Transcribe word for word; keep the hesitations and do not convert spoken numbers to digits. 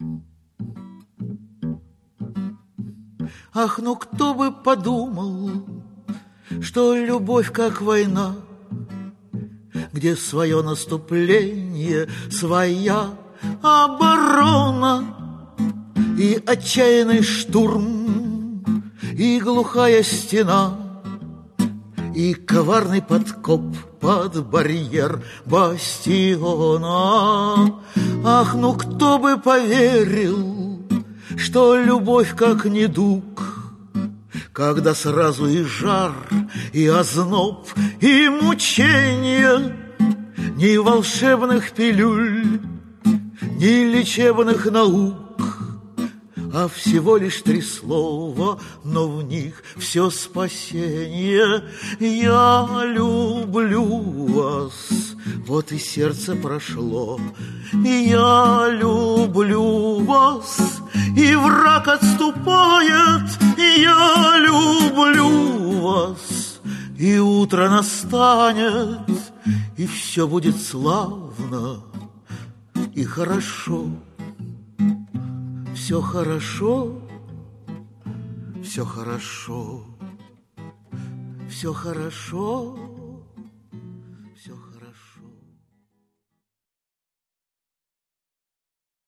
Ах, ну кто бы подумал, что любовь как война, где свое наступление, своя оборона, и отчаянный штурм, и глухая стена, и коварный подкоп под барьер бастиона. Ах, ну кто бы поверил, что любовь как недуг, когда сразу и жар, и озноб, и мучения, ни волшебных пилюль, ни лечебных наук, а всего лишь три слова, но в них все спасение. Я люблю вас, вот и сердце прошло. Я люблю вас, и враг отступает. Я люблю вас, и утро настанет, и все будет славно и хорошо. Все хорошо, все хорошо, все хорошо.